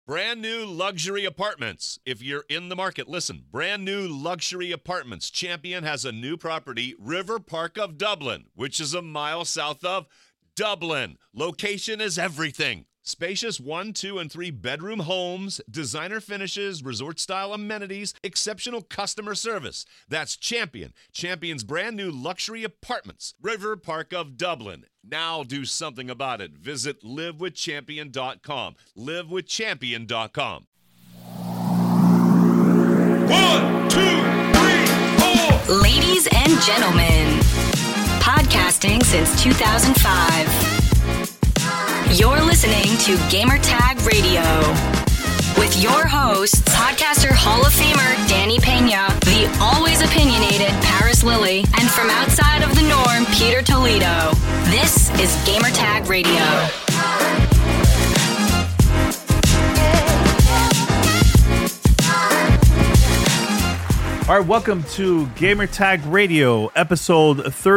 Brand new luxury apartments. If you're in the market, listen. Brand new luxury apartments. Champion has a new property, River Park of Dublin, which is a mile south of Dublin. Location is everything. Spacious 1, 2, and 3 bedroom homes, designer finishes, resort-style amenities, exceptional customer service. That's Champion. Champion's brand new luxury apartments, River Park of Dublin. Now do something about it. Visit livewithchampion.com. Livewithchampion.com. 1, 2, 3, 4. Ladies and gentlemen, podcasting since 2005. You're listening to Gamertag Radio with your hosts, podcaster Hall of Famer Danny Pena, the always opinionated Paris Lilly, and from outside of the norm, Peter Toledo. This is Gamertag Radio. All right, welcome to Gamertag Radio, episode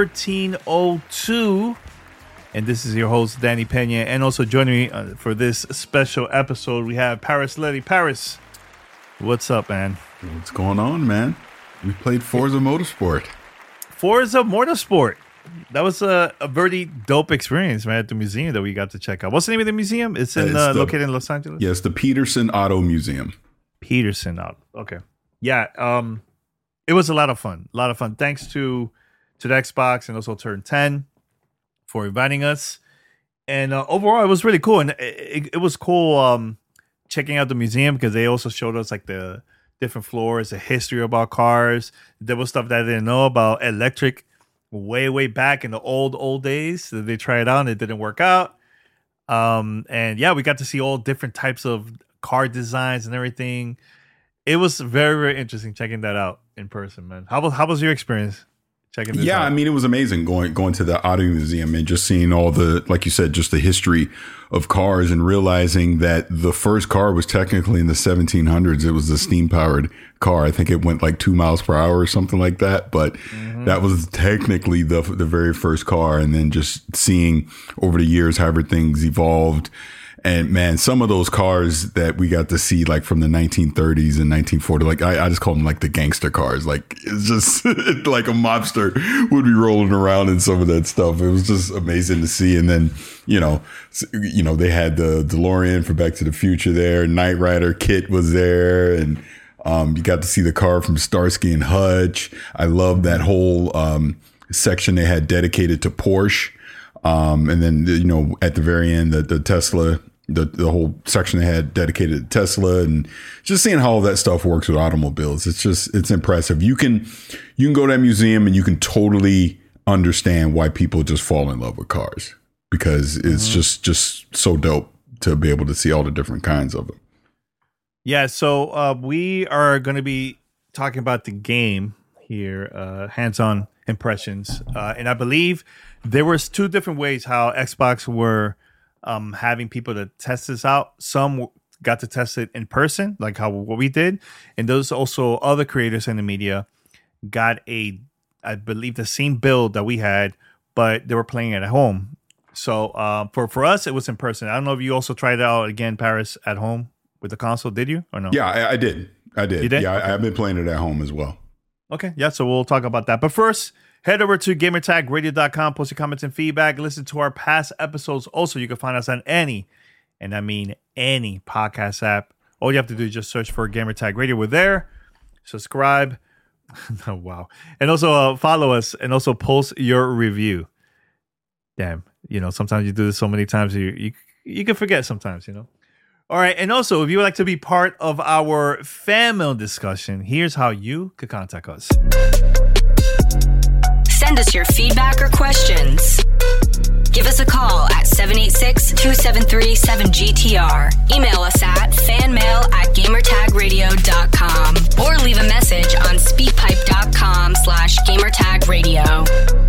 1302. And this is your host, Danny Pena. And also joining me for this special episode, we have Paris Lilly. Paris, what's up, man? What's going on, man? We played Forza Motorsport. Forza Motorsport. That was a very dope experience, man, at the museum that we got to check out. What's the name of the museum? It's located in Los Angeles? Yes, the Peterson Auto Museum. Peterson Auto. Okay. Yeah, it was a lot of fun. A lot of fun. Thanks to the Xbox and also Turn 10. For inviting us, and overall it was really cool, and it was cool checking out the museum because they also showed us like the different floors, the history about cars. There was stuff that I didn't know about electric way back in the old days. So they tried it out and it didn't work out, and yeah, we got to see all different types of car designs and everything. It was very interesting checking that out in person, man. How was your experience? Yeah, I mean, it was amazing going to the auto museum and just seeing all the, like you said, just the history of cars and realizing that the first car was technically in the 1700s. It was a steam powered car. I think it went like 2 miles per hour or something like that. But that was technically the very first car. And then just seeing over the years how everything's evolved. And man, some of those cars that we got to see, like from the 1930s and 1940s, like I just call them like the gangster cars. Like it's just like a mobster would be rolling around in some of that stuff. It was just amazing to see. And then, you know, they had the DeLorean for Back to the Future there. Knight Rider kit was there, and you got to see the car from Starsky and Hutch. I love that whole section they had dedicated to Porsche. And then, you know, at the very end, the Tesla. The whole section they had dedicated to Tesla, and just seeing how all that stuff works with automobiles. It's impressive. You can go to that museum and you can totally understand why people just fall in love with cars, because it's just so dope to be able to see all the different kinds of them. Yeah. So we are going to be talking about the game here, hands-on impressions. And I believe there was 2 different ways how Xbox were having people to test this out. Some got to test it in person, like what we did, and those also other creators in the media got I believe the same build that we had, but they were playing it at home. So for us, it was in person. I don't know if you also tried it out again, Paris, at home with the console. Did you or no? Yeah, I did. You did? Yeah, okay. I've been playing it at home as well. Okay, yeah. So we'll talk about that, but first, head over to gamertagradio.com, post your comments and feedback. Listen to our past episodes. Also, you can find us on any podcast app. All you have to do is just search for Gamertag Radio. We're there. Subscribe. Oh, wow. And also follow us and also post your review. Damn. You know, sometimes you do this so many times, you can forget sometimes, you know. All right. And also, if you would like to be part of our fan mail discussion, here's how you could contact us. Send us your feedback or questions. Give us a call at 786-273-7GTR. Email us at fanmail@gamertagradio.com or leave a message on speakpipe.com/gamertagradio.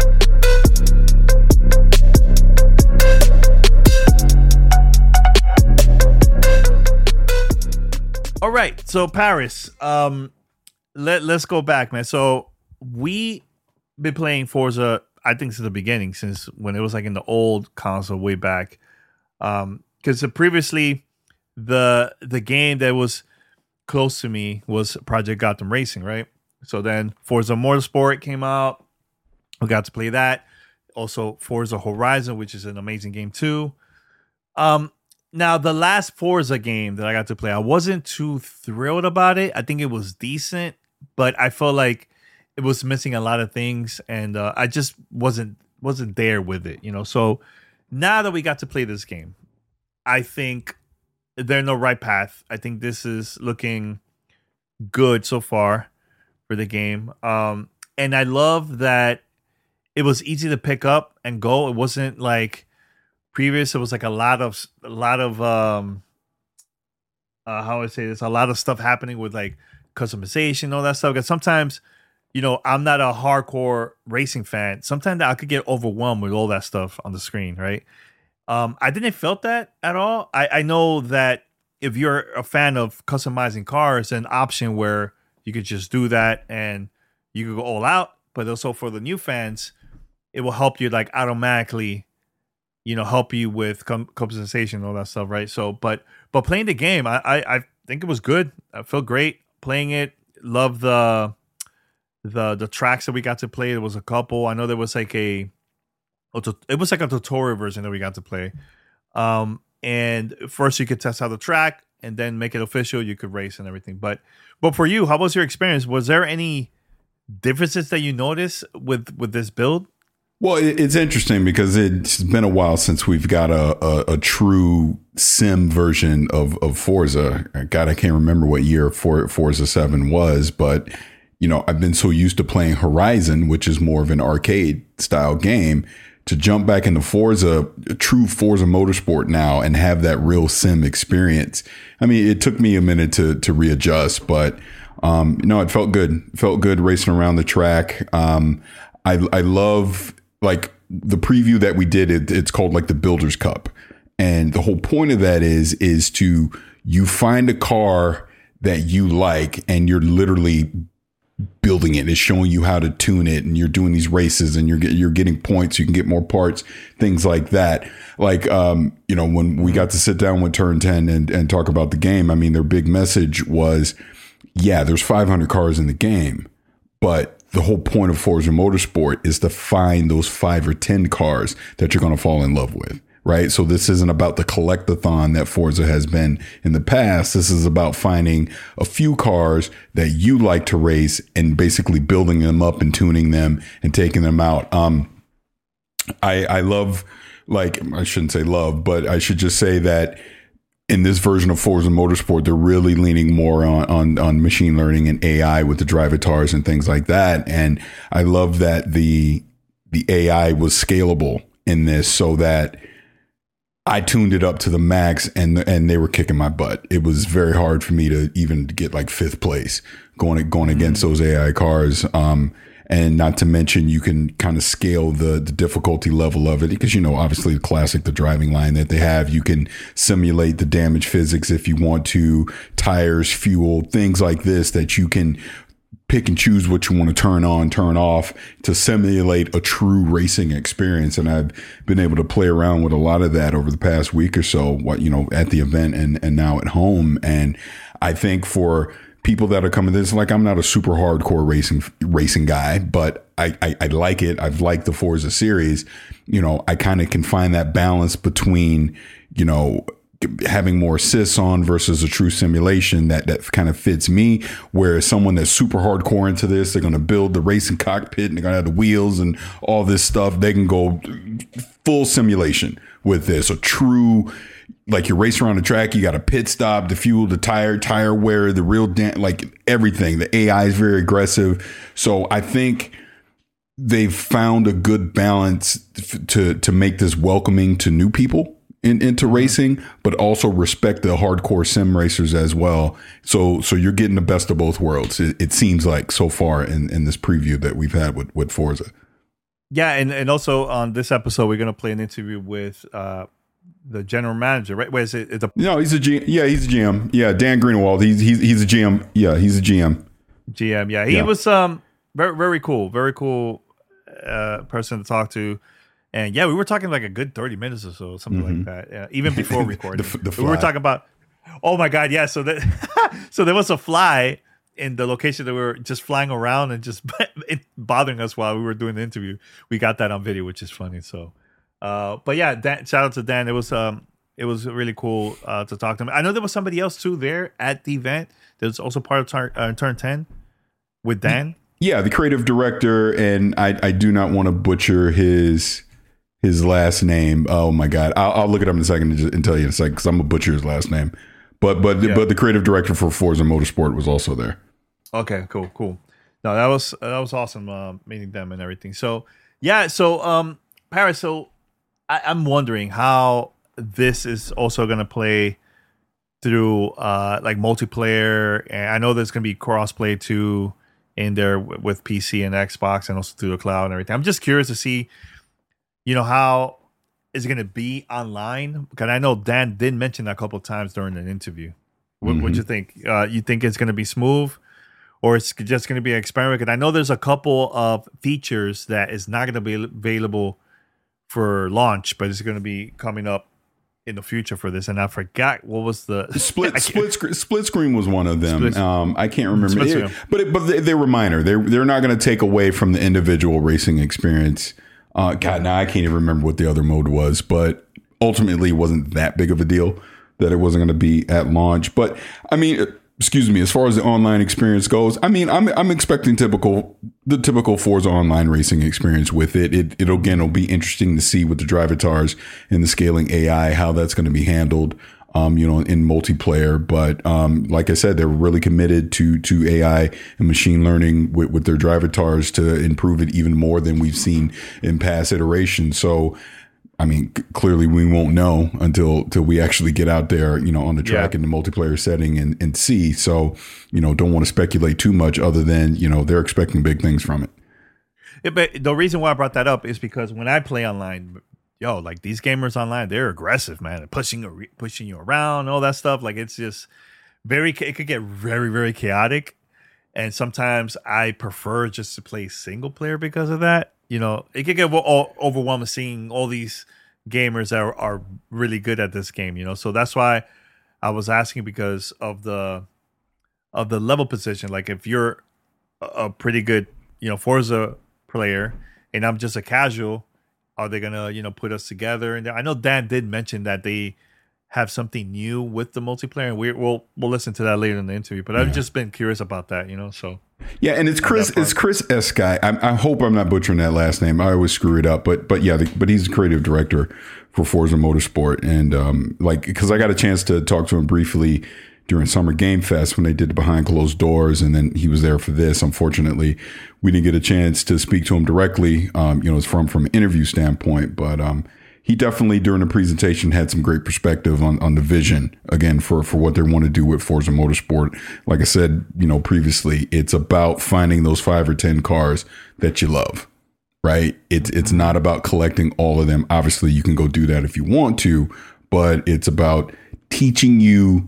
All right. So Paris, let's go back, man. So we been playing Forza, I think, since the beginning, since when it was like in the old console way back. Because previously the game that was close to me was Project Gotham Racing, right? So then Forza Motorsport came out. We got to play that. Also Forza Horizon, which is an amazing game too. Now the last Forza game that I got to play, I wasn't too thrilled about it. I think it was decent, but I felt like it was missing a lot of things, and I just wasn't there with it, you know. So now that we got to play this game, I think they're in the right path. I think this is looking good so far for the game. And I love that it was easy to pick up and go. It wasn't like previous. It was like a lot of how I say this, a lot of stuff happening with like customization, all that stuff. Because sometimes, you know, I'm not a hardcore racing fan. Sometimes I could get overwhelmed with all that stuff on the screen, right? I didn't felt that at all. I know that if you're a fan of customizing cars, an option where you could just do that and you could go all out. But also for the new fans, it will help you like automatically, you know, help you with customization and all that stuff, right? So, but playing the game, I think it was good. I felt great playing it. Love the tracks that we got to play. There was a couple. I know there was like it was like a tutorial version that we got to play. And first you could test out the track and then make it official. You could race and everything. But for you, how was your experience? Was there any differences that you noticed with this build? Well, it's interesting because it's been a while since we've got a true sim version of Forza. God, I can't remember what year Forza 7 was, but you know, I've been so used to playing Horizon, which is more of an arcade style game, to jump back into Forza, a true Forza Motorsport now, and have that real sim experience. I mean, it took me a minute to readjust, but no, it felt good. It felt good racing around the track. I love like the preview that we did. It's called like the Builders Cup, and the whole point of that is to you find a car that you like, and you're literally building it. It's showing you how to tune it, and you're doing these races, and you're getting points. You can get more parts, things like that. Like, you know, when we got to sit down with Turn 10 and talk about the game, I mean, their big message was, yeah, there's 500 cars in the game, but the whole point of Forza Motorsport is to find those 5 or 10 cars that you're going to fall in love with. Right. So this isn't about the collectathon that Forza has been in the past. This is about finding a few cars that you like to race and basically building them up and tuning them and taking them out. I love, like, I shouldn't say love, but I should just say that in this version of Forza Motorsport, they're really leaning more on machine learning and AI with the drivatars and things like that. And I love that the AI was scalable in this, so that I tuned it up to the max, and they were kicking my butt. It was very hard for me to even get like 5th place going against those AI cars. And not to mention, you can kind of scale the difficulty level of it because, you know, obviously the classic, the driving line that they have, you can simulate the damage physics if you want to, tires, fuel, things like this, that you can pick and choose what you want to turn on, turn off to simulate a true racing experience. And I've been able to play around with a lot of that over the past week or so, you know, at the event and now at home. And I think for people that are coming to this, like, I'm not a super hardcore racing guy, but I like it. I've liked the Forza series. You know, I kind of can find that balance between, you know, having more assists on versus a true simulation that kind of fits me. Whereas someone that's super hardcore into this, they're going to build the racing cockpit and they're going to have the wheels and all this stuff. They can go full simulation with this. A true, like, you're racing around the track, you got a pit stop, the fuel, the tire wear, the real like everything. The AI is very aggressive. So I think they've found a good balance to make this welcoming to new people into racing, but also respect the hardcore sim racers as well. So you're getting the best of both worlds. It seems like so far in this preview that we've had with Forza. Yeah, and also on this episode, we're going to play an interview with the general manager, right? Where is it? No, he's a GM. Yeah, he's a GM. Yeah, Dan Greenwald. He's a GM. Yeah, he's a GM. GM. Yeah, he was very, very cool. Very cool person to talk to. And yeah, we were talking like a good 30 minutes or so, something like that. Yeah, even before recording. the we were talking about Oh my God, yeah. So that so there was a fly in the location that we were just flying around and just bothering us while we were doing the interview. We got that on video, which is funny. So, but yeah, Dan, shout out to Dan. It was really cool to talk to him. I know there was somebody else too there at the event. That was also part of Turn 10 with Dan. Yeah, the creative director, and I do not want to butcher his last name. Oh my God, I'll look it up in a second and tell you in a second because I'm gonna butcher his last name. But the creative director for Forza Motorsport was also there. Okay, cool. No, that was awesome meeting them and everything. So yeah, Paris. So I'm wondering how this is also gonna play through like multiplayer, and I know there's gonna be crossplay too in there with PC and Xbox, and also through the cloud and everything. I'm just curious to see, how is it going to be online? Because I know Dan did mention that a couple of times during an interview. What do you think? You think it's going to be smooth, or it's just going to be an experiment? Because I know there's a couple of features that is not going to be available for launch, but it's going to be coming up in the future for this. And I forgot what was the split screen was one of them. I can't remember, but they were minor. They're not going to take away from the individual racing experience. God, now I can't even remember what the other mode was, but ultimately it wasn't that big of a deal that it wasn't going to be at launch. But I mean, excuse me, as far as the online experience goes, I mean, I'm expecting the typical Forza online racing experience with it. It'll be interesting to see with the drivatars and the scaling AI, how that's going to be handled, in multiplayer. But like I said, they're really committed to AI and machine learning with their drivatars to improve it even more than we've seen in past iterations. So, I mean, clearly we won't know until we actually get out there, on the track in the multiplayer setting and see. So, don't want to speculate too much other than, they're expecting big things from it. Yeah, but the reason why I brought that up is because when I play online, like these gamers online, they're aggressive, man, pushing you around, all that stuff. Like it's just it could get very, very chaotic. And sometimes I prefer just to play single player because of that. It could get overwhelming seeing all these gamers that are really good at this game, So that's why I was asking, because of the level position. Like if you're a pretty good, Forza player and I'm just a casual, are they gonna, put us together? And I know Dan did mention that they have something new with the multiplayer, and we'll listen to that later in the interview. But I've just been curious about that, So yeah, and it's Chris Eskai. I hope I'm not butchering that last name. I always screw it up, but yeah, but he's the creative director for Forza Motorsport, and because I got a chance to talk to him briefly during Summer Game Fest when they did the behind closed doors, and then he was there for this. Unfortunately, we didn't get a chance to speak to him directly, it's from an interview standpoint, but he definitely during the presentation had some great perspective on the vision again for what they want to do with Forza Motorsport. Like I said, previously, it's about finding those 5 or 10 cars that you love, right? It's not about collecting all of them. Obviously, you can go do that if you want to, but it's about teaching you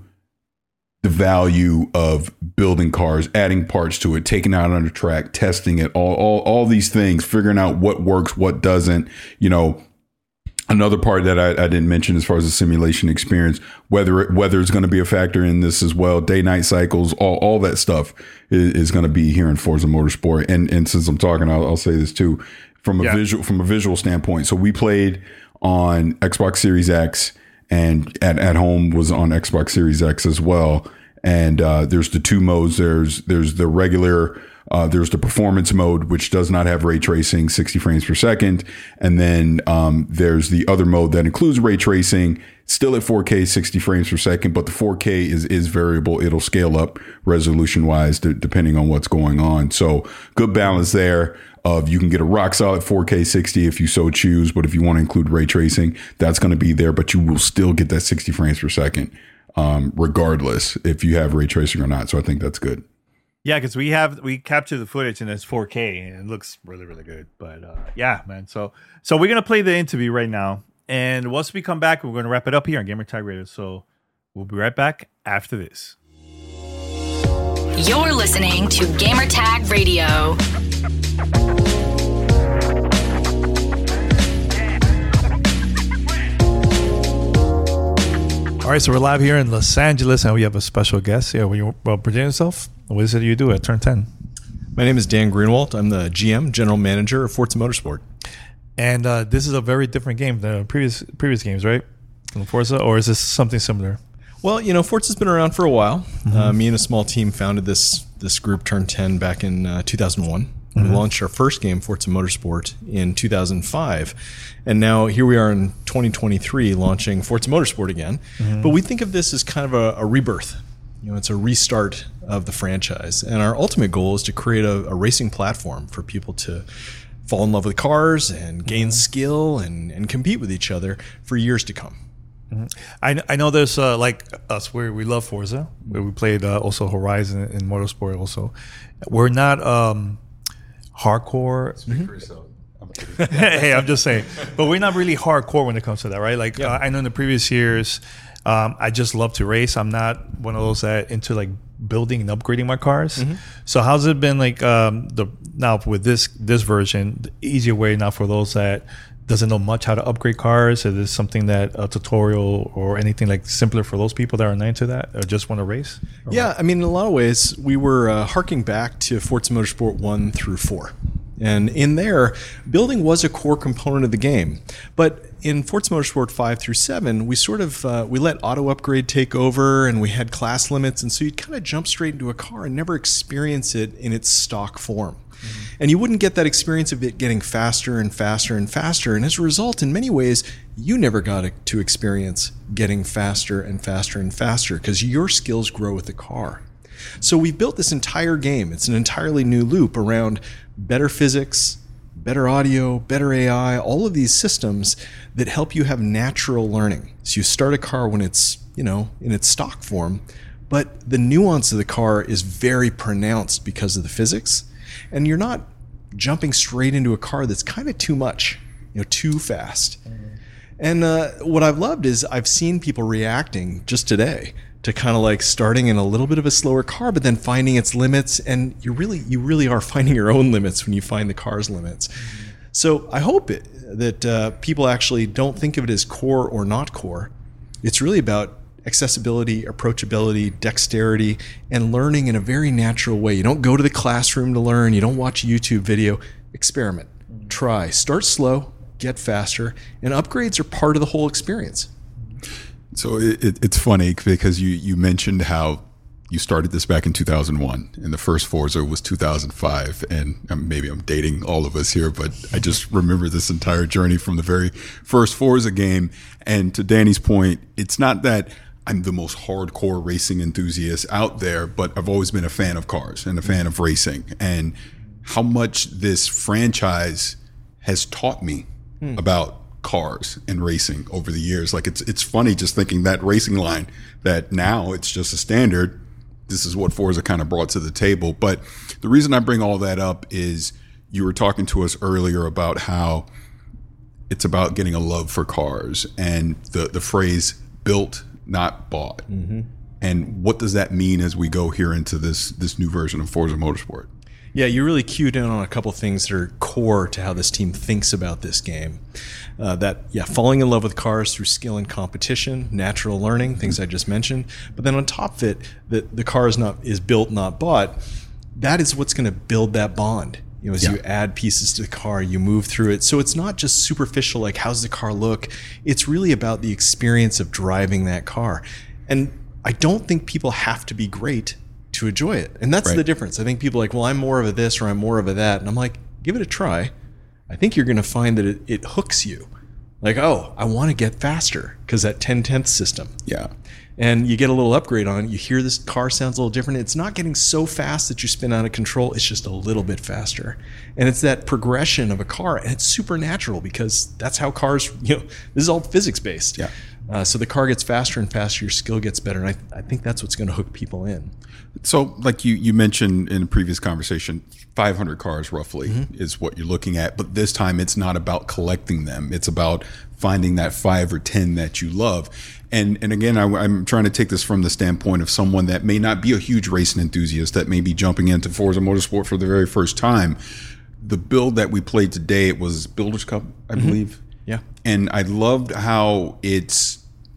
the value of building cars, adding parts to it, taking it out on the track, testing it, all these things, figuring out what works, what doesn't. Another part that I didn't mention as far as the simulation experience, weather is going to be a factor in this as well. Day-night cycles, all that stuff is going to be here in Forza Motorsport. And since I'm talking, I'll say this too, from a visual standpoint. So we played on Xbox Series X, and at home was on Xbox Series X as well. And there's the 2 modes. There's the regular. There's the performance mode, which does not have ray tracing, 60 frames per second. And then there's the other mode that includes ray tracing, still at 4K, 60 frames per second. But the 4K is variable. It'll scale up resolution wise depending on what's going on. So good balance there. You can get a rock solid 4K 60 if you so choose. But if you want to include ray tracing, that's going to be there. But you will still get that 60 frames per second regardless if you have ray tracing or not. So I think that's good. Yeah, because we capture the footage and it's 4K and it looks really, really good. But yeah, man. So we're gonna play the interview right now, and once we come back, we're gonna wrap it up here on Gamer Tag Radio. So we'll be right back after this. You're listening to Gamer Tag Radio. All right, so we're live here in Los Angeles, and we have a special guest here. Will you present yourself? What is it you do at Turn 10? My name is Dan Greenwald. I'm the GM, General Manager of Forza Motorsport. And this is a very different game than previous games, right? From Forza, or is this something similar? Well, Forza's been around for a while. Me and a small team founded this group, Turn 10, back in 2001. We launched our first game, Forza Motorsport, in 2005. And now here we are in 2023 launching Forza Motorsport again. But we think of this as kind of a rebirth. It's a restart of the franchise. And our ultimate goal is to create a racing platform for people to fall in love with cars and gain skill and compete with each other for years to come. I know there's like us where we love Forza, where we played also Horizon and Motorsport also. We're not hardcore. Speak for yourself. Hey, I'm just saying. But we're not really hardcore when it comes to that, right? Like I know in the previous years, I just love to race. I'm not one of those that into like building and upgrading my cars. So how's it been like now with this version, the easier way now for those that doesn't know much how to upgrade cars? Is this something that a tutorial or anything like simpler for those people that are not into that or just want to race? Yeah, I mean, in a lot of ways, we were harking back to Forza Motorsport 1 through 4. And in there, building was a core component of the game. But in Forza Motorsport 5 through 7, we sort of we let auto upgrade take over, and we had class limits, and so you'd kind of jump straight into a car and never experience it in its stock form. And you wouldn't get that experience of it getting faster and faster and faster. And as a result, in many ways, you never got to experience getting faster and faster and faster because your skills grow with the car. So we've built this entire game. It's an entirely new loop around better physics, better audio, better AI, all of these systems that help you have natural learning. So you start a car when it's, in its stock form, but the nuance of the car is very pronounced because of the physics. And you're not jumping straight into a car that's kind of too much, too fast. And what I've loved is I've seen people reacting just today to kind of like starting in a little bit of a slower car, but then finding its limits. And you really are finding your own limits when you find the car's limits. So I hope that people actually don't think of it as core or not core. It's really about accessibility, approachability, dexterity, and learning in a very natural way. You don't go to the classroom to learn. You don't watch a YouTube video. Experiment. Try. Start slow, get faster, and upgrades are part of the whole experience. So it's funny because you mentioned how you started this back in 2001 and the first Forza was 2005. And maybe I'm dating all of us here, but I just remember this entire journey from the very first Forza game. And to Danny's point, it's not that I'm the most hardcore racing enthusiast out there, but I've always been a fan of cars and a fan of racing, and how much this franchise has taught me about cars and racing over the years. Like it's funny just thinking that racing line that now it's just a standard. This is what Forza kind of brought to the table. But the reason I bring all that up is you were talking to us earlier about how it's about getting a love for cars and the phrase built, not bought. And what does that mean as we go here into this new version of Forza Motorsport? Yeah, you really cued in on a couple of things that are core to how this team thinks about this game. Falling in love with cars through skill and competition, natural learning, things I just mentioned. But then on top of it, the car is built, not bought. That is what's going to build that bond. As you add pieces to the car, you move through it. So it's not just superficial, like how's the car look? It's really about the experience of driving that car. And I don't think people have to be great to enjoy it. And that's the difference. I think people are like, well, I'm more of a this or I'm more of a that. And I'm like, give it a try. I think you're going to find that it hooks you. Like, oh, I want to get faster because that 10/10 system. Yeah. And you get a little upgrade on it. You hear this car sounds a little different. It's not getting so fast that you spin out of control. It's just a little bit faster. And it's that progression of a car. And it's supernatural because that's how cars, this is all physics based. Yeah. So the car gets faster and faster. Your skill gets better. And I think that's what's going to hook people in. So like you mentioned in a previous conversation, 500 cars roughly is what you're looking at. But this time it's not about collecting them. It's about finding that 5 or 10 that you love. And again, I'm trying to take this from the standpoint of someone that may not be a huge racing enthusiast, that may be jumping into Forza Motorsport for the very first time. The build that we played today, it was Builders Cup, I believe. Yeah. And I loved how it's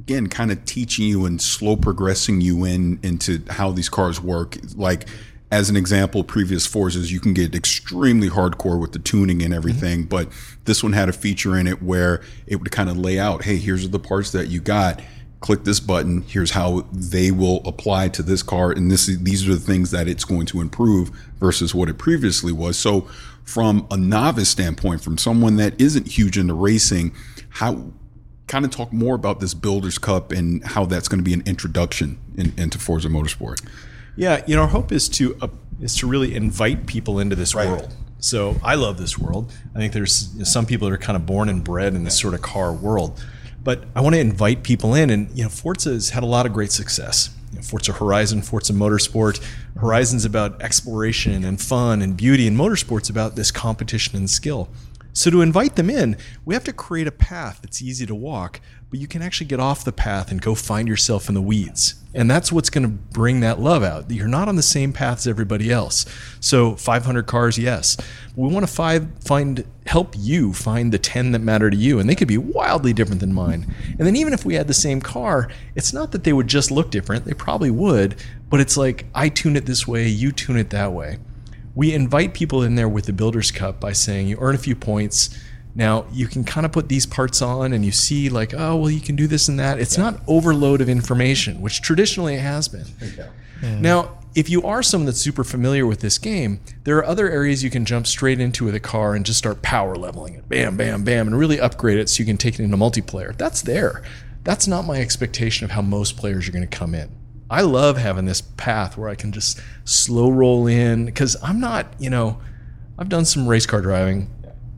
again, kind of teaching you and slow progressing you into how these cars work. Like, as an example, previous Forzas, you can get extremely hardcore with the tuning and everything, but this one had a feature in it where it would kind of lay out, hey, here's the parts that you got. Click this button. Here's how they will apply to this car, and these are the things that it's going to improve versus what it previously was. So, from a novice standpoint, from someone that isn't huge into racing, how kind of talk more about this Builders Cup and how that's going to be an introduction into Forza Motorsport. Yeah, our hope is to really invite people into this world. So I love this world. I think there's some people that are kind of born and bred in this sort of car world, but I want to invite people in. And Forza has had a lot of great success. Forza Horizon, Forza Motorsport. Horizon's about exploration and fun and beauty, and Motorsport's about this competition and skill. So to invite them in, we have to create a path that's easy to walk, but you can actually get off the path and go find yourself in the weeds. And that's what's going to bring that love out. You're not on the same path as everybody else. So 500 cars, yes. We want to help you find the 10 that matter to you, and they could be wildly different than mine. And then even if we had the same car, it's not that they would just look different. They probably would, but it's like, I tune it this way, you tune it that way. We invite people in there with the Builders Cup by saying you earn a few points. Now, you can kind of put these parts on and you see like, oh, well, you can do this and that. It's not overload of information, which traditionally it has been. Now, if you are someone that's super familiar with this game, there are other areas you can jump straight into with a car and just start power leveling it. Bam, bam, bam, and really upgrade it so you can take it into multiplayer. That's there. That's not my expectation of how most players are going to come in. I love having this path where I can just slow roll in, because I'm not, I've done some race car driving.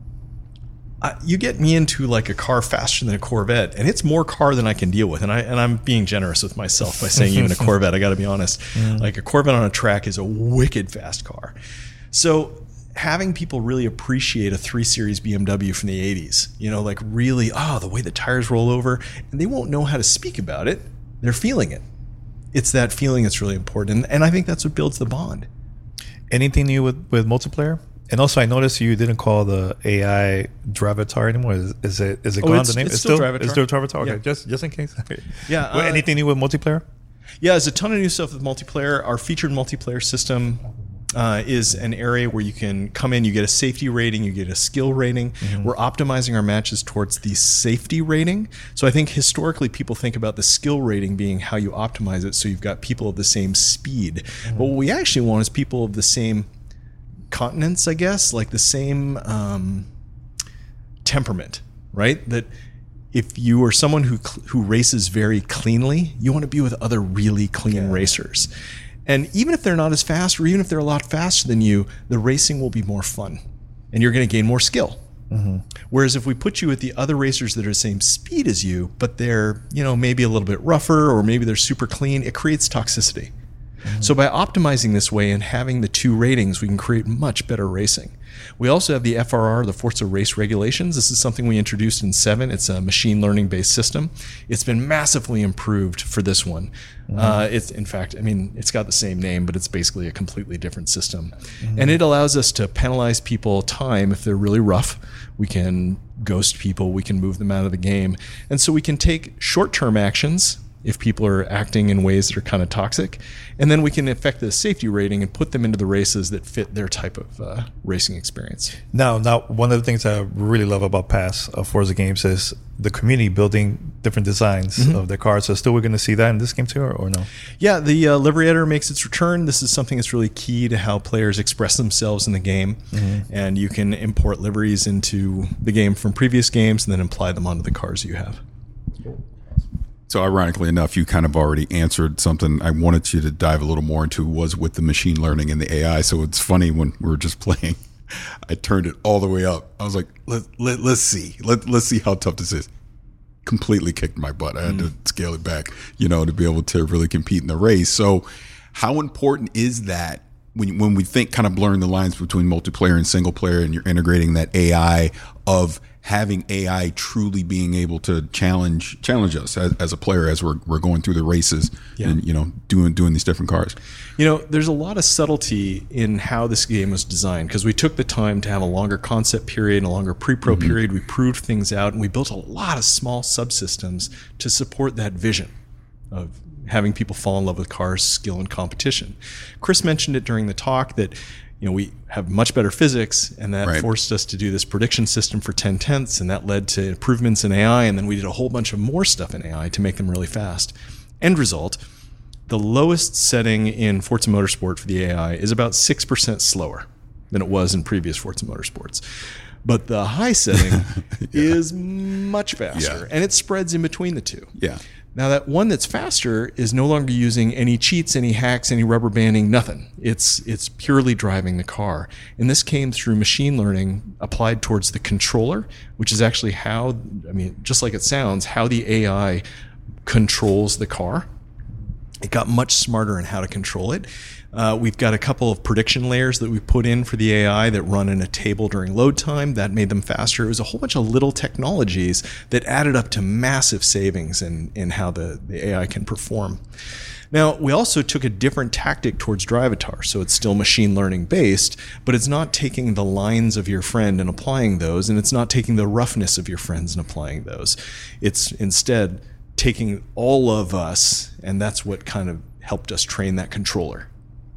You get me into like a car faster than a Corvette, and it's more car than I can deal with. And I'm being generous with myself by saying even a Corvette, I got to be honest. Like a Corvette on a track is a wicked fast car. So having people really appreciate a 3 Series BMW from the 80s, like really, the way the tires roll over, and they won't know how to speak about it. They're feeling it. It's that feeling that's really important, and I think that's what builds the bond. Anything new with multiplayer? And also, I noticed you didn't call the AI Drivatar anymore. Is it gone? The name? It's still Drivatar. It's still Drivatar. Okay, Yeah. just in case. Yeah. Anything new with multiplayer? Yeah, there's a ton of new stuff with multiplayer. Our featured multiplayer system is an area where you can come in, you get a safety rating, you get a skill rating. We're optimizing our matches towards the safety rating. So I think historically people think about the skill rating being how you optimize it so you've got people of the same speed. But what we actually want is people of the same continence, I guess, like the same temperament, right? That if you are someone who races very cleanly, you want to be with other really clean racers. And even if they're not as fast, or even if they're a lot faster than you, the racing will be more fun and you're going to gain more skill. Whereas if we put you with the other racers that are the same speed as you, but they're, maybe a little bit rougher, or maybe they're super clean, it creates toxicity. So by optimizing this way and having the 2 ratings, we can create much better racing. We also have the FRR, the Forza Race Regulations. This is something we introduced in 7. It's a machine learning based system. It's been massively improved for this one. It's in fact, it's got the same name, but it's basically a completely different system. And it allows us to penalize people time if they're really rough. We can ghost people. We can move them out of the game. And so we can take short-term actions if people are acting in ways that are kind of toxic. And then we can affect the safety rating and put them into the races that fit their type of racing experience. Now, one of the things I really love about past Forza games is the community building different designs of their cars. So still we're going to see that in this game too, or no? Yeah, the livery editor makes its return. This is something that's really key to how players express themselves in the game. And you can import liveries into the game from previous games and then apply them onto the cars you have. So ironically enough, you kind of already answered something I wanted you to dive a little more into, was with the machine learning and the AI. So it's funny, when we were just playing, I turned it all the way up. I was like, let's see. Let's see how tough this is. Completely kicked my butt. I had to scale it back, to be able to really compete in the race. So how important is that when we think kind of blurring the lines between multiplayer and single player, and you're integrating that AI of having AI truly being able to challenge us as a player as we're going through the races and doing these different cars. There's a lot of subtlety in how this game was designed, because we took the time to have a longer concept period and a longer pre-pro period. We proved things out, and we built a lot of small subsystems to support that vision of having people fall in love with cars, skill, and competition. Chris mentioned it during the talk that we have much better physics, and that forced us to do this prediction system for 10/10ths, and that led to improvements in AI, and then we did a whole bunch of more stuff in AI to make them really fast. End result, the lowest setting in Forza Motorsport for the AI is about 6% slower than it was in previous Forza Motorsports. But the high setting is much faster, and it spreads in between the two. Yeah. Now, that one that's faster is no longer using any cheats, any hacks, any rubber banding, nothing. It's purely driving the car. And this came through machine learning applied towards the controller, which is actually just like it sounds, how the AI controls the car. It got much smarter in how to control it. We've got a couple of prediction layers that we put in for the AI that run in a table during load time. That made them faster. It was a whole bunch of little technologies that added up to massive savings in how the AI can perform. Now, we also took a different tactic towards Drivatar. So it's still machine learning based, but it's not taking the lines of your friend and applying those, and it's not taking the roughness of your friends and applying those. It's instead taking all of us, and that's what kind of helped us train that controller.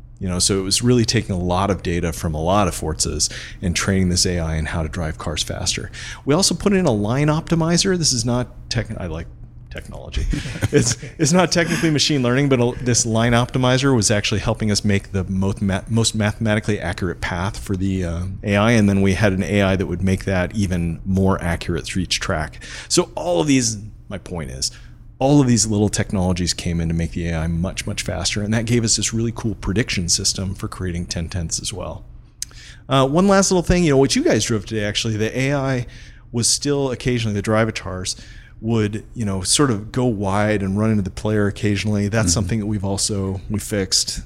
So it was really taking a lot of data from a lot of Forzas and training this AI in how to drive cars faster. We also put in a line optimizer. This is not I like technology. It's not technically machine learning, but this line optimizer was actually helping us make the most mathematically accurate path for the AI, and then we had an AI that would make that even more accurate through each track. So all of these, my point is, all of these little technologies came in to make the AI much, much faster, and that gave us this really cool prediction system for creating 10/10ths as well. One last little thing, what you guys drove today, actually, the AI was still occasionally, the Drivatars would, sort of go wide and run into the player occasionally. That's something that we fixed.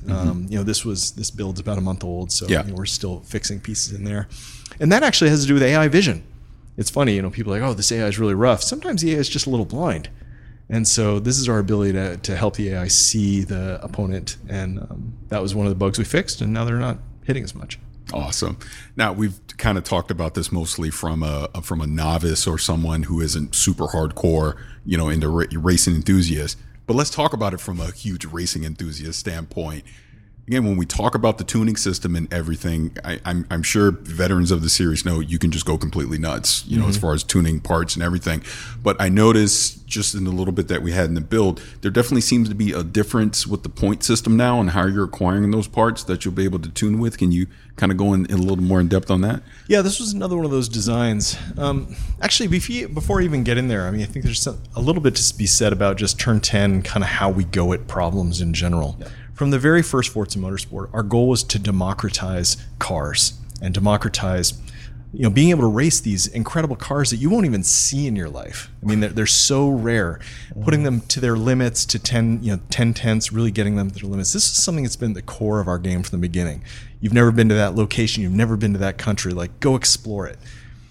This build's about a month old, so we're still fixing pieces in there. And that actually has to do with AI vision. It's funny, people are like, oh, this AI is really rough. Sometimes the AI is just a little blind. And so this is our ability to help the AI see the opponent. And that was one of the bugs we fixed, and now they're not hitting as much. Awesome. Now, we've kind of talked about this mostly from a novice or someone who isn't super hardcore, into racing enthusiast. But let's talk about it from a huge racing enthusiast standpoint. Again, when we talk about the tuning system and everything, I'm sure veterans of the series know you can just go completely nuts, as far as tuning parts and everything. But I noticed just in the little bit that we had in the build, there definitely seems to be a difference with the point system now and how you're acquiring those parts that you'll be able to tune with. Can you kind of go in a little more in depth on that? Yeah, this was another one of those designs. Actually, before I even get in there, I think there's a little bit to be said about just turn 10, kind of how we go at problems in general. Yeah. From the very first Forza Motorsport, our goal was to democratize cars and democratize, being able to race these incredible cars that you won't even see in your life. They're so rare. Putting them to their limits, to 10/10ths, really getting them to their limits. This is something that's been the core of our game from the beginning. You've never been to that location. You've never been to that country. Go explore it.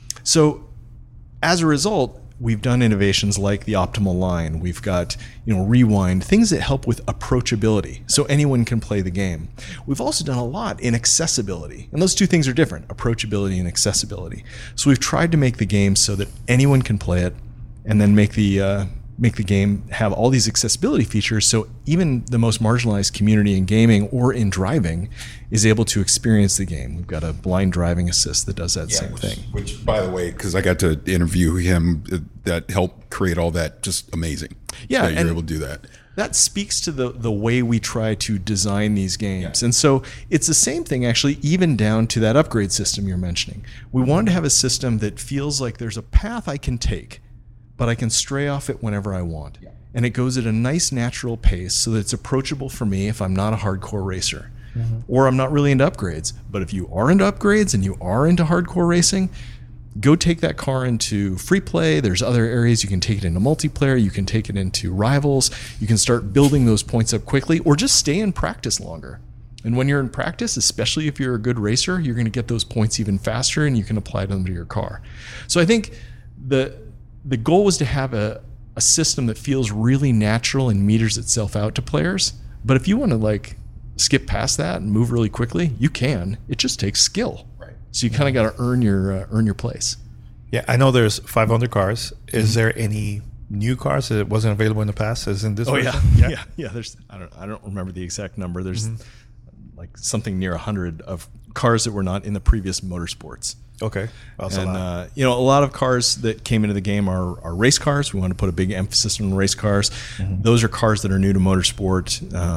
So as a result, we've done innovations like the optimal line. We've got, rewind, things that help with approachability so anyone can play the game. We've also done a lot in accessibility, and those two things are different, approachability and accessibility. So we've tried to make the game so that anyone can play it, and then make the game have all these accessibility features so even the most marginalized community in gaming or in driving is able to experience the game. We've got a blind driving assist that does that same thing. Which, by the way, because I got to interview him, that helped create all that, just amazing. Yeah, that you're able to do that. That speaks to the way we try to design these games. Yeah. And so it's the same thing, actually, even down to that upgrade system you're mentioning. We wanted to have a system that feels like there's a path I can take, but I can stray off it whenever I want. Yeah. And it goes at a nice natural pace so that it's approachable for me if I'm not a hardcore racer. Or I'm not really into upgrades. But if you are into upgrades and you are into hardcore racing, go take that car into free play. There's other areas you can take it into multiplayer. You can take it into rivals. You can start building those points up quickly, or just stay in practice longer. And when you're in practice, especially if you're a good racer, you're going to get those points even faster, and you can apply them to your car. So I think the goal was to have a system that feels really natural and meters itself out to players. But if you want to like skip past that and move really quickly, you can. It just takes skill. Right. So you kind of got to earn your place. Yeah, I know there's 500 cars. Is there any new cars that wasn't available in the past? As in this version? Yeah. There's I don't remember the exact number. There's like something near 100 of cars that were not in the previous motorsports. Okay. That's and a lot. a lot of cars that came into the game are race cars. We want to put a big emphasis on race cars. Those are cars that are new to motorsport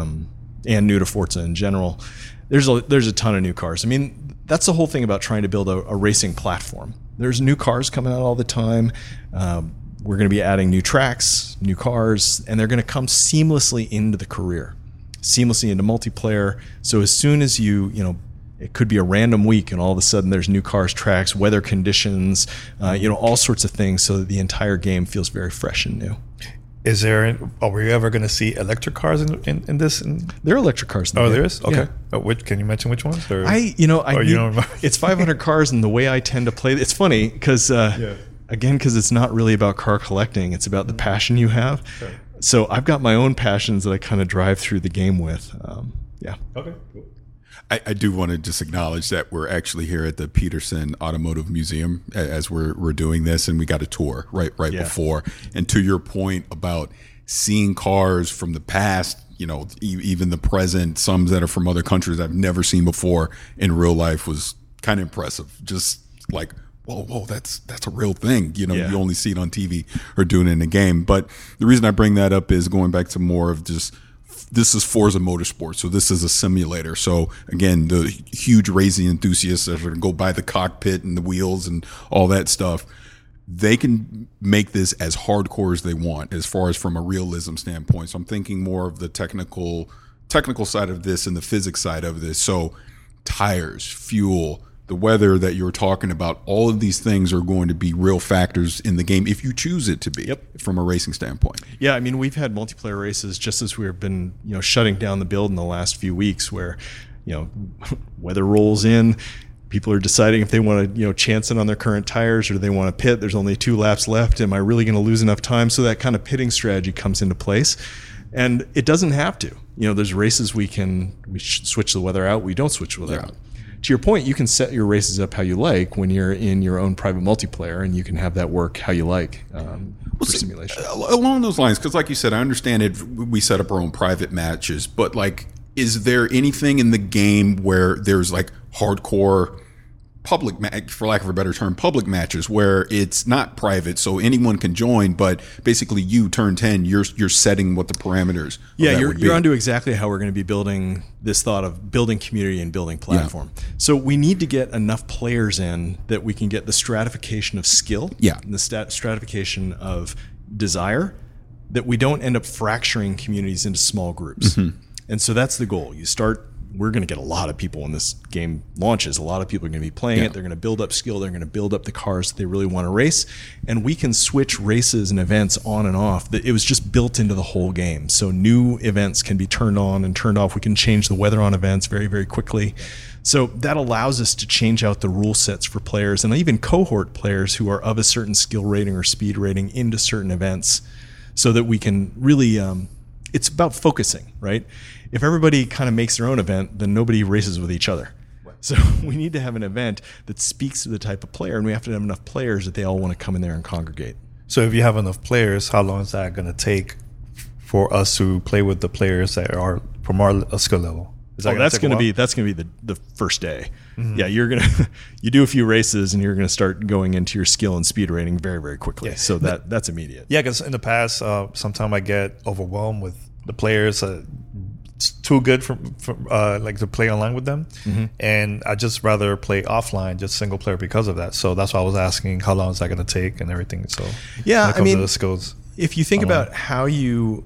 and new to Forza in general. There's a ton of new cars. I mean, that's the whole thing about trying to build a racing platform. There's new cars coming out all the time. We're going to be adding new tracks, new cars, and they're going to come seamlessly into the career, seamlessly into multiplayer. So as soon as it could be a random week and all of a sudden there's new cars, tracks, weather conditions, all sorts of things, so that the entire game feels very fresh and new. Are we ever going to see electric cars in this? There are electric cars in the game. There is? Okay. Yeah. Can you mention which ones? Or, you don't remember? It's 500 cars, and the way I tend to play, it's funny because because it's not really about car collecting, it's about the passion you have. Sure. So I've got my own passions that I kind of drive through the game with. Okay, cool. I do want to just acknowledge that we're actually here at the Peterson Automotive Museum as we're doing this, and we got a tour right before. And to your point about seeing cars from the past, even the present, some that are from other countries I've never seen before in real life was kind of impressive. Just like, whoa, that's a real thing. You only see it on TV or doing it in a game. But the reason I bring that up is going back to more of just, this is Forza Motorsport, so this is a simulator. So again, the huge racing enthusiasts that are going to go by the cockpit and the wheels and all that stuff, they can make this as hardcore as they want as far as from a realism standpoint. So I'm thinking more of the technical side of this and the physics side of this. So tires, fuel, the weather that you're talking about, all of these things are going to be real factors in the game if you choose it to be from a racing standpoint. Yeah, I mean, we've had multiplayer races just as we've been, shutting down the build in the last few weeks where, weather rolls in, people are deciding if they want to, chance it on their current tires or do they want to pit. There's only 2 laps left. Am I really going to lose enough time? So that kind of pitting strategy comes into place. And it doesn't have to. There's races we switch the weather out. We don't switch the weather out. To your point, you can set your races up how you like when you're in your own private multiplayer, and you can have that work how you like for simulation. Along those lines, because like you said, I understand it. We set up our own private matches, but like, is there anything in the game where there's like hardcore public, for lack of a better term, public matches where it's not private, so anyone can join, but basically you turn 10, you're setting what the parameters. Yeah, you're onto exactly how we're going to be building this thought of building community and building platform. Yeah. So we need to get enough players in that we can get the stratification of skill, and the stratification of desire, that we don't end up fracturing communities into small groups. And so that's the goal. We're going to get a lot of people when this game launches. A lot of people are going to be playing it. They're going to build up skill. They're going to build up the cars that they really want to race. And we can switch races and events on and off. It was just built into the whole game. So new events can be turned on and turned off. We can change the weather on events very, very quickly. So that allows us to change out the rule sets for players and even cohort players who are of a certain skill rating or speed rating into certain events so that we can really, it's about focusing, right? If everybody kind of makes their own event, then nobody races with each other. Right. So we need to have an event that speaks to the type of player, and we have to have enough players that they all want to come in there and congregate. So if you have enough players, how long is that going to take for us to play with the players that are from our skill level? That's going to be the first day. Yeah, you do a few races and you're going to start going into your skill and speed rating very, very quickly. Yeah. So that's immediate. Yeah, because in the past, sometimes I get overwhelmed with the players. It's too good for like to play online with them, and I just rather play offline, just single player because of that. So that's why I was asking how long is that going to take and everything. So yeah, I mean, to the skills, if you think about how you,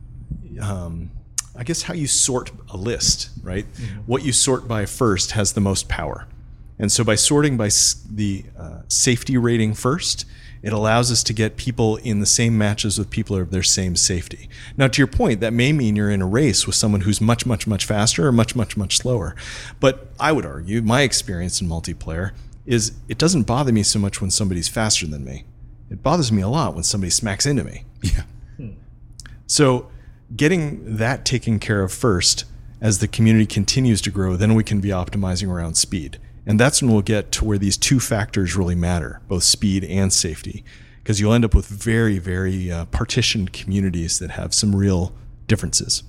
I guess how you sort a list, right? What you sort by first has the most power, and so by sorting by the safety rating first It allows us to get people in the same matches with people of their same safety. Now, to your point, that may mean you're in a race with someone who's much, much, much faster or much, much, much slower. But I would argue my experience in multiplayer is it doesn't bother me so much when somebody's faster than me. It bothers me a lot when somebody smacks into me. Yeah. So getting that taken care of first, as the community continues to grow, then we can be optimizing around speed. And that's when we'll get to where these two factors really matter, both speed and safety, because you'll end up with very, very partitioned communities that have some real differences.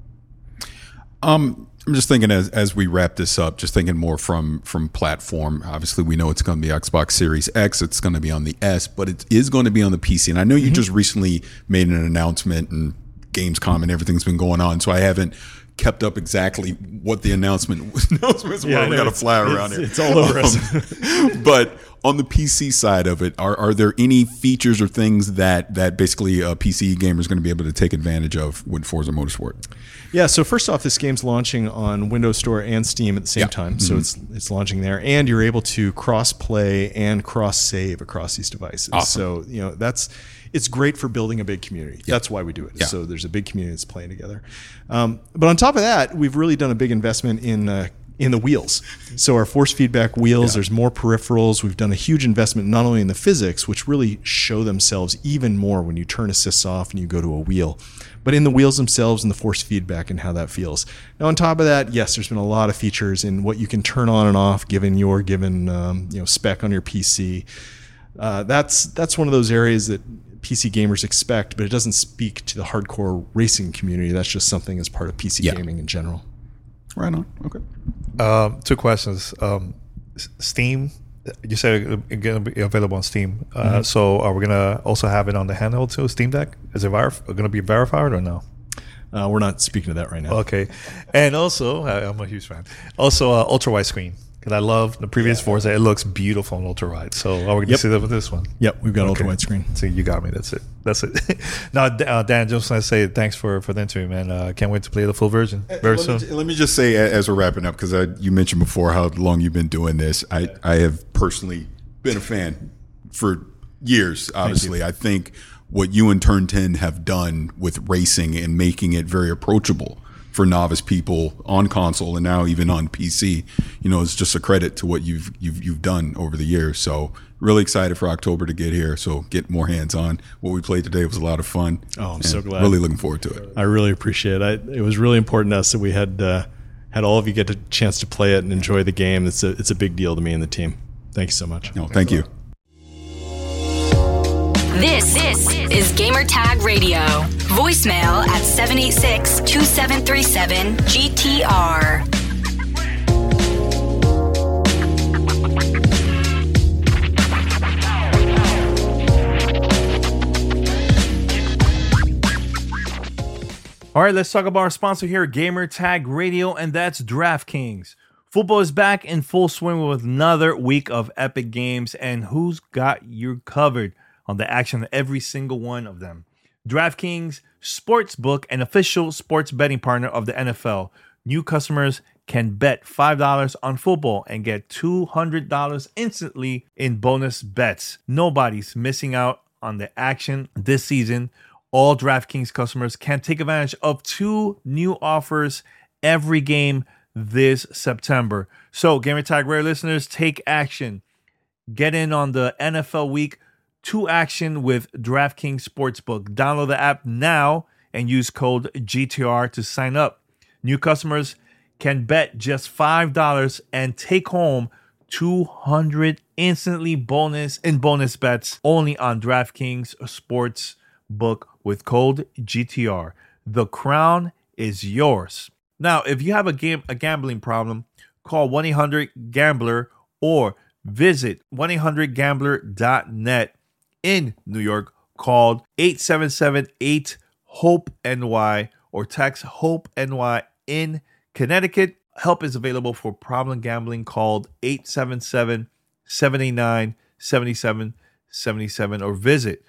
I'm just thinking as we wrap this up, just thinking more from platform. Obviously, we know it's going to be Xbox Series X. It's going to be on the S, but it is going to be on the PC. And I know you just recently made an announcement, and Gamescom and everything's been going on, so I haven't kept up exactly what the announcements were. We got to fly around here. It's all over us. But on the PC side of it, are there any features or things that basically a PC gamer is going to be able to take advantage of with Forza Motorsport? Yeah, so first off, this game's launching on Windows Store and Steam at the same time. So it's launching there, and you're able to cross-play and cross-save across these devices. Awesome. So, it's great for building a big community. That's why we do it. Yeah. So there's a big community that's playing together. But on top of that, we've really done a big investment in the wheels. So our force feedback wheels, there's more peripherals. We've done a huge investment not only in the physics, which really show themselves even more when you turn assists off and you go to a wheel, but in the wheels themselves and the force feedback and how that feels. Now, on top of that, yes, there's been a lot of features in what you can turn on and off given your spec on your PC. That's one of those areas that PC gamers expect, but it doesn't speak to the hardcore racing community. That's just something that's part of PC gaming in general. Right on. Okay. 2 questions. Steam, you said it's going to be available on Steam. So are we going to also have it on the handheld too, Steam Deck? Is it going to be verified or no? We're not speaking to that right now. Okay. And also, I'm a huge fan. Also, ultra wide screen. Because I love the previous Forza. It looks beautiful on ultra wide. So are we going to see that with this one? Yep, we've got ultra wide screen. See, you got me. That's it. Now, Dan, just want to say thanks for the interview, man. Can't wait to play the full version very soon. Let me just say, as we're wrapping up, because you mentioned before how long you've been doing this. I have personally been a fan for years, obviously. I think what you and Turn 10 have done with racing and making it very approachable for novice people on console and now even on PC, it's just a credit to what you've done over the years. So really excited for October to get here. So get more hands on. What we played today was a lot of fun. Oh, I'm so glad. Really looking forward to it. I really appreciate it. It was really important to us that we had all of you get a chance to play it and enjoy the game. It's a big deal to me and the team. Thank you so much. No, thank you. This is Gamertag Radio. Voicemail at 786-2737-GTR. All right, let's talk about our sponsor here, Gamertag Radio, and that's DraftKings. Football is back in full swing with another week of epic games, and who's got you covered on the action of every single one of them? DraftKings Sportsbook, an official sports betting partner of the NFL. New customers can bet $5 on football and get $200 instantly in bonus bets. Nobody's missing out on the action this season. All DraftKings customers can take advantage of 2 new offers every game this September. So, Gamertag Radio listeners, take action. Get in on the NFL Week 2 action with DraftKings Sportsbook. Download the app now and use code GTR to sign up. New customers can bet just $5 and take home $200 instantly bonus bets only on DraftKings Sportsbook with code GTR. The crown is yours. Now, if you have a gambling problem, call 1-800-GAMBLER or visit 1-800-GAMBLER.net. In New York, called 877-8-HOPE-NY or text HOPE-NY. In Connecticut, help is available for problem gambling, called 877-789-7777 or visit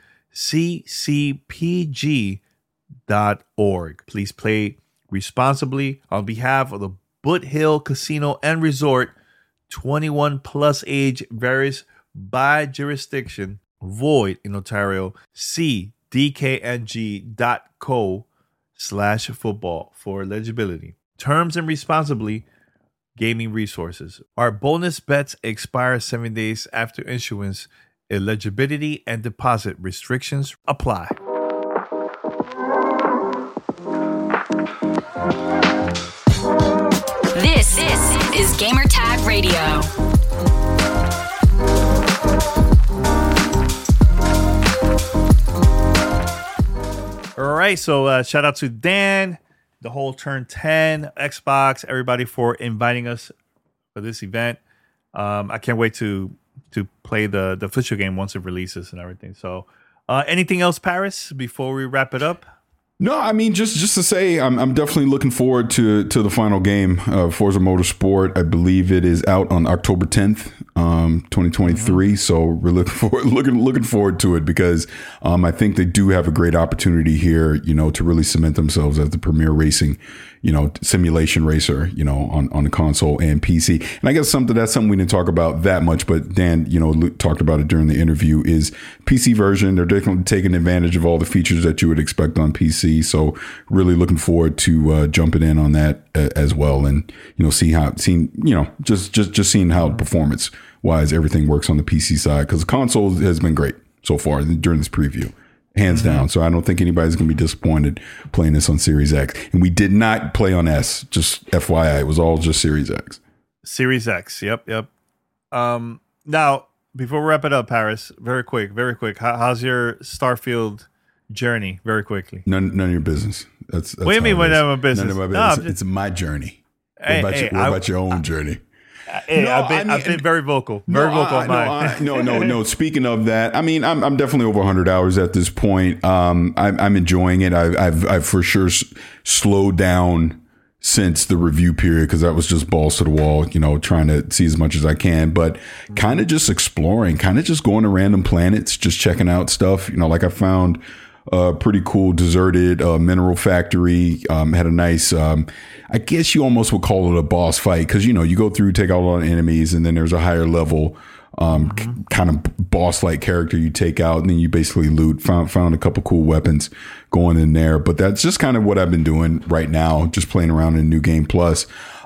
ccpg.org. Please play responsibly on behalf of the Boot Hill Casino and Resort. 21 plus age varies by jurisdiction. Void in Ontario. See dkng.co/football for eligibility. Terms and responsibly gaming resources. Our bonus bets expire 7 days after issuance. Eligibility and deposit restrictions apply. This is Gamertag Radio. All right, so shout out to Dan, the whole Turn 10, Xbox, everybody for inviting us for this event. I can't wait to play the official game once it releases and everything. So, anything else, Paris, before we wrap it up? No, I mean, just to say, I'm definitely looking forward to the final game of Forza Motorsport. I believe it is out on October 10th, 2023. So we're looking forward to it because I think they do have a great opportunity here, to really cement themselves as the premier racing, simulation racer, on the console and PC. And I guess that's something we didn't talk about that much, but Dan, talked about it during the interview, is PC version. They're definitely taking advantage of all the features that you would expect on PC. So really looking forward to jumping in on that as well, and seeing how performance wise everything works on the PC side, because the console has been great so far during this preview, hands down. So I don't think anybody's going to be disappointed playing this on Series X. And we did not play on S, just FYI, it was all just Series X. Series X, yep. Now, before we wrap it up, Paris, very quick, how's your Starfield journey? Very quickly. None of your business. That's what do you mean when I'm a business? None of my business. It's my journey. What about your own journey? I've been very vocal. On mine. No. Speaking of that, I mean, I'm definitely over 100 hours at this point. I'm enjoying it. I've for sure slowed down since the review period, because that was just balls to the wall, trying to see as much as I can, but kind of just exploring, kind of just going to random planets, just checking out stuff. Like I found a pretty cool deserted mineral factory. Had a nice, I guess you almost would call it a boss fight, because you go through, take out a lot of enemies, and then there's a higher level kind of boss-like character you take out, and then you basically loot. Found a couple cool weapons going in there, but that's just kind of what I've been doing right now, just playing around in New Game Plus.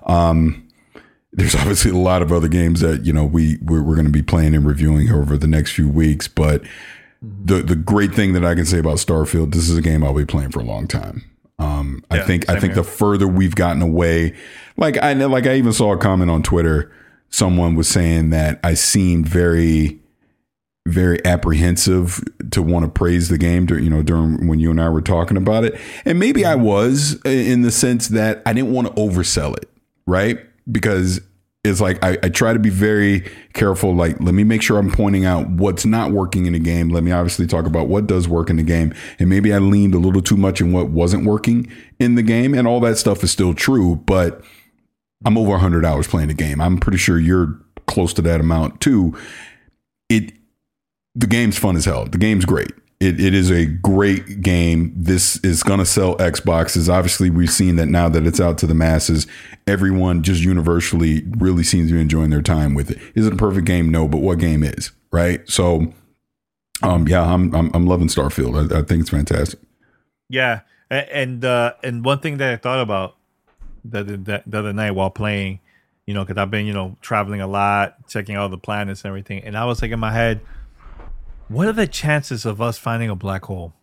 There's obviously a lot of other games that we're going to be playing and reviewing over the next few weeks, but the great thing that I can say about Starfield, this is a game I'll be playing for a long time. I think the further we've gotten away, like I even saw a comment on Twitter. Someone was saying that I seemed very, very apprehensive to want to praise the game during when you and I were talking about it. And maybe I was, in the sense that I didn't want to oversell it, right? Because it's like I try to be very careful. Like, let me make sure I'm pointing out what's not working in the game. Let me obviously talk about what does work in the game. And maybe I leaned a little too much in what wasn't working in the game. And all that stuff is still true, but I'm over 100 hours playing the game. I'm pretty sure you're close to that amount too. The game's fun as hell. The game's great. It is a great game. This is going to sell Xboxes. Obviously, we've seen that now that it's out to the masses. Everyone just universally really seems to be enjoying their time with it. Is it a perfect game? No, but what game is, right? So, I'm loving Starfield. I think it's fantastic. Yeah, and one thing that I thought about the other night while playing, because I've been traveling a lot, checking out the planets and everything, and I was like in my head, what are the chances of us finding a black hole?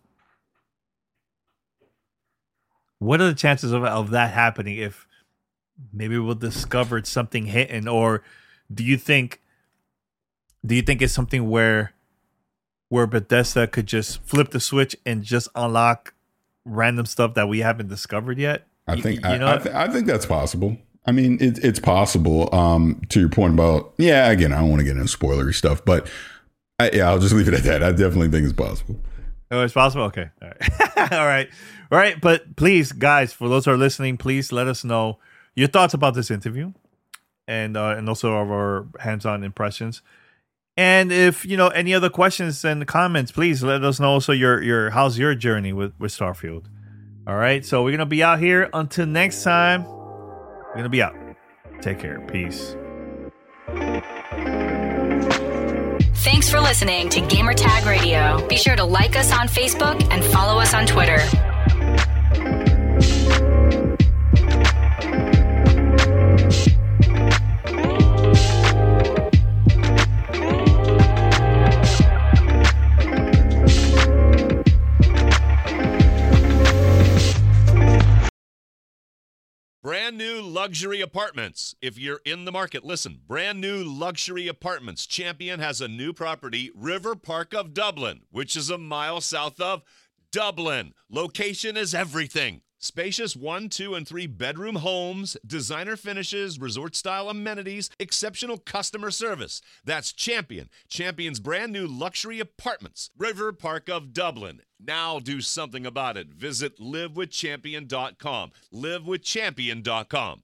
What are the chances of that happening if maybe we'll discover something hidden? Or do you think it's something where Bethesda could just flip the switch and just unlock random stuff that we haven't discovered yet? I think that's possible. I mean, it's possible. To your point about, again, I don't want to get into spoilery stuff, but I'll just leave it at that. I definitely think it's possible. Oh, it's possible? Okay. All right. All right. But please, guys, for those who are listening, please let us know your thoughts about this interview and also our hands-on impressions. And if, any other questions and comments, please let us know also how's your journey with Starfield. All right. So we're going to be out here. Until next time, we're going to be out. Take care. Peace. Thanks for listening to Gamertag Radio. Be sure to like us on Facebook and follow us on Twitter. Brand new luxury apartments. If you're in the market, listen. Brand new luxury apartments. Champion has a new property, River Park of Dublin, which is a mile south of Dublin. Location is everything. Spacious 1, 2, and 3 bedroom homes, designer finishes, resort-style amenities, exceptional customer service. That's Champion. Champion's brand new luxury apartments, River Park of Dublin. Now do something about it. Visit livewithchampion.com. livewithchampion.com.